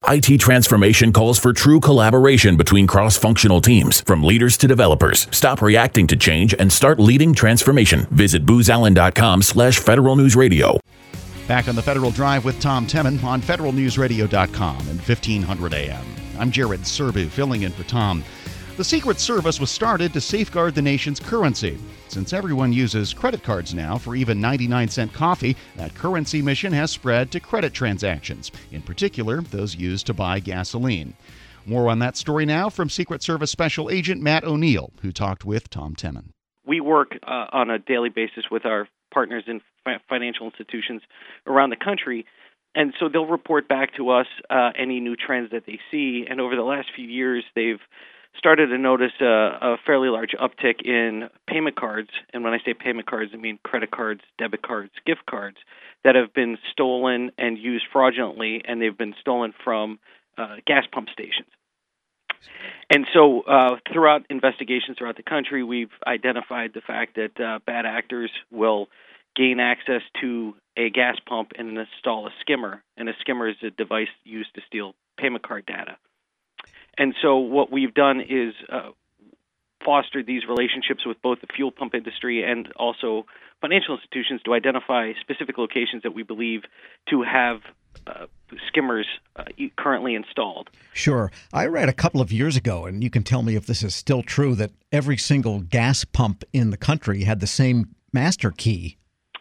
IT transformation calls for true collaboration between cross-functional teams, from leaders to developers. Stop reacting to change and start leading transformation. Visit boozallen.com/Federal News Radio. Back on the Federal Drive with Tom Temin on federalnewsradio.com and 1500 AM. I'm Jared Serbu, filling in for Tom. The Secret Service was started to safeguard the nation's currency. Since everyone uses credit cards now for even 99-cent coffee, that currency mission has spread to credit transactions, in particular those used to buy gasoline. More on that story now from Secret Service Special Agent Matt O'Neill, who talked with Tom Temin. We work on a daily basis with our partners in financial institutions around the country, and so they'll report back to us any new trends that they see. And over the last few years, they've started to notice a fairly large uptick in payment cards. And when I say payment cards, I mean credit cards, debit cards, gift cards that have been stolen and used fraudulently, and they've been stolen from gas pump stations. And so throughout investigations throughout the country, we've identified the fact that bad actors will gain access to a gas pump and install a skimmer. And a skimmer is a device used to steal payment card data. And so what we've done is fostered these relationships with both the fuel pump industry and also financial institutions to identify specific locations that we believe to have skimmers currently installed. Sure. I read a couple of years ago, and you can tell me if this is still true, that every single gas pump in the country had the same master key.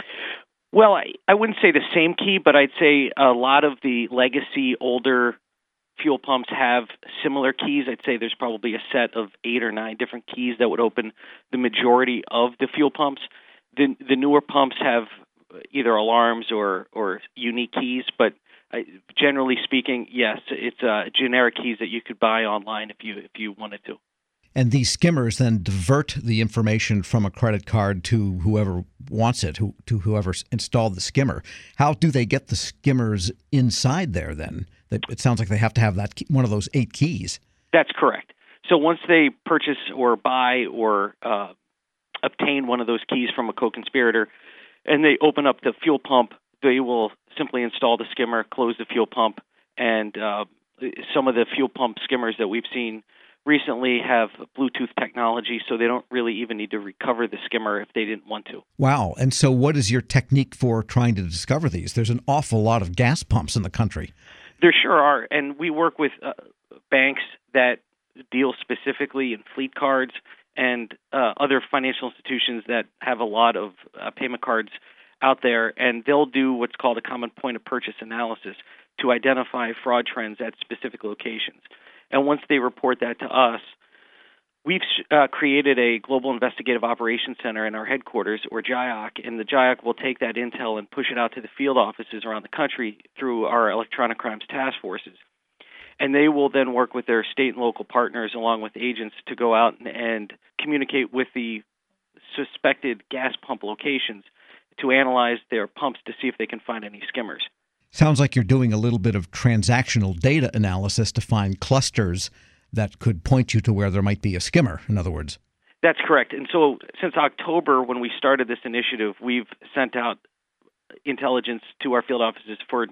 Well, I wouldn't say the same key, but I'd say a lot of the legacy older fuel pumps have similar keys. I'd say there's probably a set of 8 or 9 different keys that would open the majority of the fuel pumps. The newer pumps have either alarms or unique keys, but generally speaking, yes, it's generic keys that you could buy online if you wanted to. And these skimmers then divert the information from a credit card to whoever wants it, to whoever installed the skimmer. How do they get the skimmers inside there then? It sounds like they have to have that one of those 8 keys. That's correct. So once they purchase or buy or obtain one of those keys from a co-conspirator and they open up the fuel pump, they will simply install the skimmer, close the fuel pump, and some of the fuel pump skimmers that we've seen recently have Bluetooth technology, so they don't really even need to recover the skimmer if they didn't want to. Wow. And so what is your technique for trying to discover these? There's an awful lot of gas pumps in the country. There sure are, and we work with banks that deal specifically in fleet cards and other financial institutions that have a lot of payment cards out there, and they'll do what's called a common point of purchase analysis to identify fraud trends at specific locations. And once they report that to us, we've created a Global Investigative Operations Center in our headquarters, or GIOC, and the GIOC will take that intel and push it out to the field offices around the country through our electronic crimes task forces. And they will then work with their state and local partners along with agents to go out and communicate with the suspected gas pump locations to analyze their pumps to see if they can find any skimmers. Sounds like you're doing a little bit of transactional data analysis to find clusters that could point you to where there might be a skimmer, in other words. That's correct. And so since October, when we started this initiative, we've sent out intelligence to our field offices for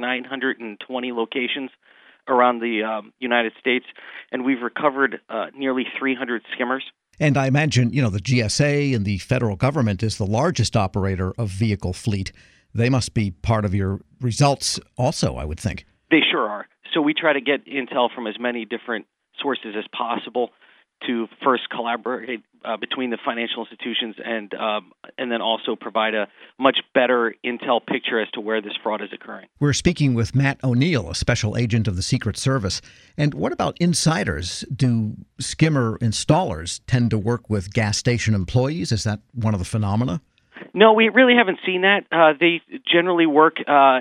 920 locations around the United States, and we've recovered nearly 300 skimmers. And I imagine, the GSA and the federal government is the largest operator of vehicle fleet. They must be part of your results also, I would think. They sure are. So we try to get intel from as many different sources as possible to first collaborate between the financial institutions and then also provide a much better intel picture as to where this fraud is occurring. We're speaking with Matt O'Neill, a special agent of the Secret Service. And what about insiders? Do skimmer installers tend to work with gas station employees? Is that one of the phenomena? No, we really haven't seen that. They generally work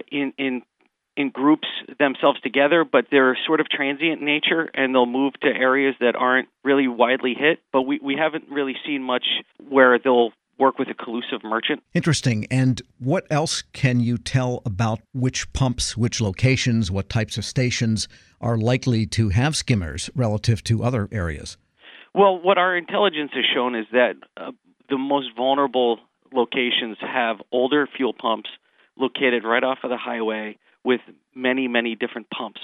in groups themselves together, but they're sort of transient in nature, and they'll move to areas that aren't really widely hit. But we haven't really seen much where they'll work with a collusive merchant. Interesting. And what else can you tell about which pumps, which locations, what types of stations are likely to have skimmers relative to other areas? Well, what our intelligence has shown is that the most vulnerable locations have older fuel pumps located right off of the highway with many, many different pumps.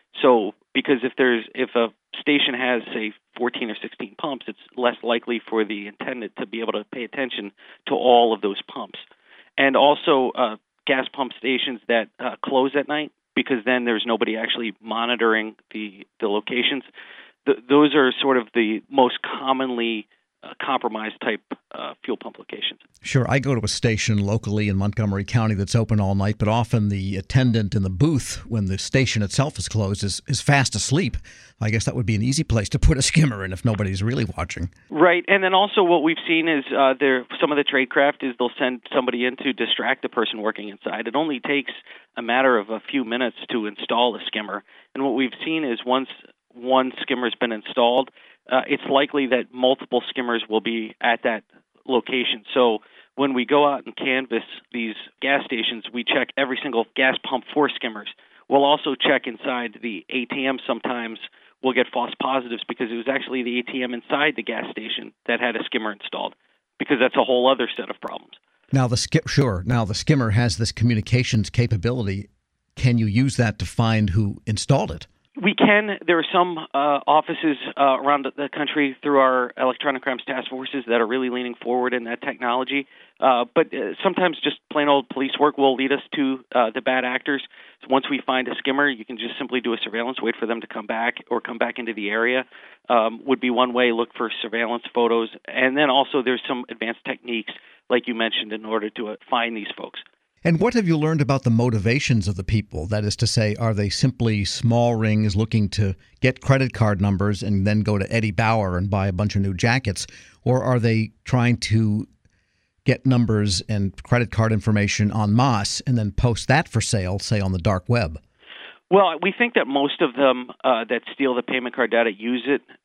So because if a station has, say, 14 or 16 pumps, it's less likely for the attendant to be able to pay attention to all of those pumps. And also gas pump stations that close at night, because then there's nobody actually monitoring the locations. Those are sort of the most commonly compromised type fuel pump locations. Sure. I go to a station locally in Montgomery County that's open all night, but often the attendant in the booth, when the station itself is closed, is fast asleep. I guess that would be an easy place to put a skimmer in if nobody's really watching. Right. And then also what we've seen is some of the tradecraft is they'll send somebody in to distract the person working inside. It only takes a matter of a few minutes to install a skimmer. And what we've seen is once one skimmer's been installed, it's likely that multiple skimmers will be at that location. So when we go out and canvass these gas stations, we check every single gas pump for skimmers. We'll also check inside the ATM. Sometimes we'll get false positives because it was actually the ATM inside the gas station that had a skimmer installed, because that's a whole other set of problems. Now the skimmer has this communications capability. Can you use that to find who installed it? We can. There are some offices around the country through our electronic crimes task forces that are really leaning forward in that technology. But sometimes just plain old police work will lead us to the bad actors. So once we find a skimmer, you can just simply do a surveillance, wait for them to come back or come back into the area. Would be one way. Look for surveillance photos. And then also there's some advanced techniques, like you mentioned, in order to find these folks. And what have you learned about the motivations of the people? That is to say, are they simply small rings looking to get credit card numbers and then go to Eddie Bauer and buy a bunch of new jackets? Or are they trying to get numbers and credit card information en masse and then post that for sale, say, on the dark web? Well, we think that most of them that steal the payment card data use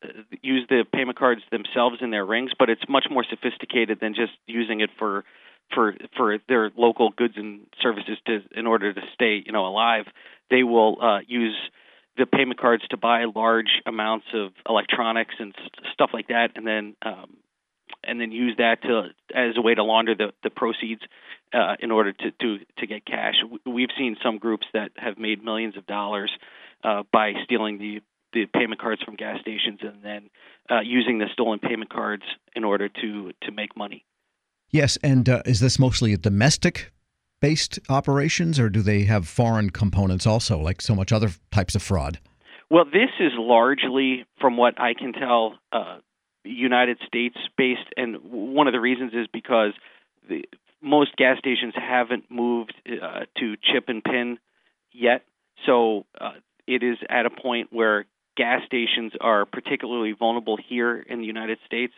the payment cards themselves in their rings, but it's much more sophisticated than just using it for their local goods and services in order to stay alive. They will use the payment cards to buy large amounts of electronics and stuff like that, and then use that as a way to launder the proceeds in order to get cash. We've seen some groups that have made millions of dollars by stealing the payment cards from gas stations and then using the stolen payment cards in order to make money. Yes, and is this mostly a domestic-based operations, or do they have foreign components also, like so much other types of fraud? Well, this is largely, from what I can tell, United States-based, and one of the reasons is because most gas stations haven't moved to chip and PIN yet, so it is at a point where gas stations are particularly vulnerable here in the United States.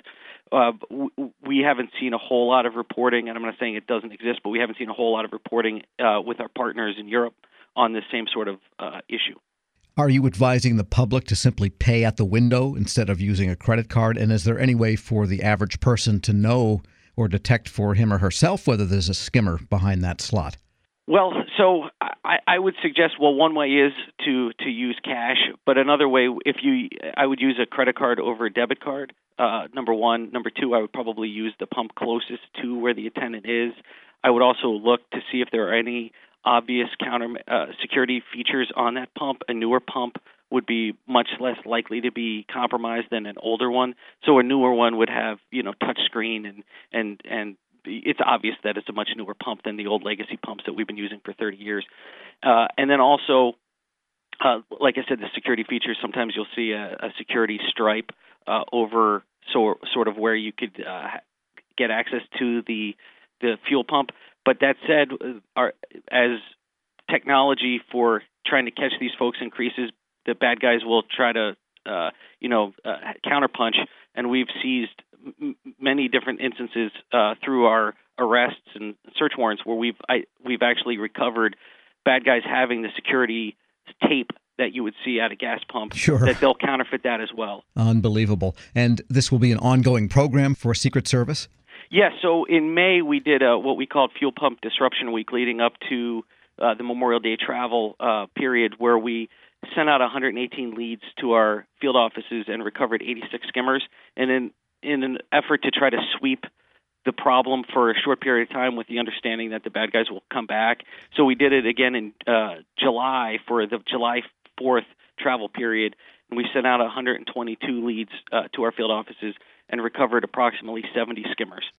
We haven't seen a whole lot of reporting, and I'm not saying it doesn't exist, but we haven't seen a whole lot of reporting with our partners in Europe on this same sort of issue. Are you advising the public to simply pay at the window instead of using a credit card? And is there any way for the average person to know or detect for him or herself whether there's a skimmer behind that slot? Well, so I would suggest, one way is to use cash, but another way, I would use a credit card over a debit card, number one. Number two, I would probably use the pump closest to where the attendant is. I would also look to see if there are any obvious counter security features on that pump. A newer pump would be much less likely to be compromised than an older one. So a newer one would have, touch screen and it's obvious that it's a much newer pump than the old legacy pumps that we've been using for 30 years. And then also, like I said, the security features, sometimes you'll see a security stripe over sort of where you could get access to the fuel pump. But that said, as technology for trying to catch these folks increases, the bad guys will try to counterpunch, and we've seized many different instances through our arrests and search warrants where we've actually recovered bad guys having the security tape that you would see at a gas pump. Sure. That they'll counterfeit that as well. Unbelievable. And this will be an ongoing program for Secret Service? Yes. Yeah, so in May, we did what we called Fuel Pump Disruption Week leading up to the Memorial Day travel period, where we sent out 118 leads to our field offices and recovered 86 skimmers. And in an effort to try to sweep the problem for a short period of time with the understanding that the bad guys will come back. So we did it again in July for the July 4th travel period, and we sent out 122 leads to our field offices and recovered approximately 70 skimmers.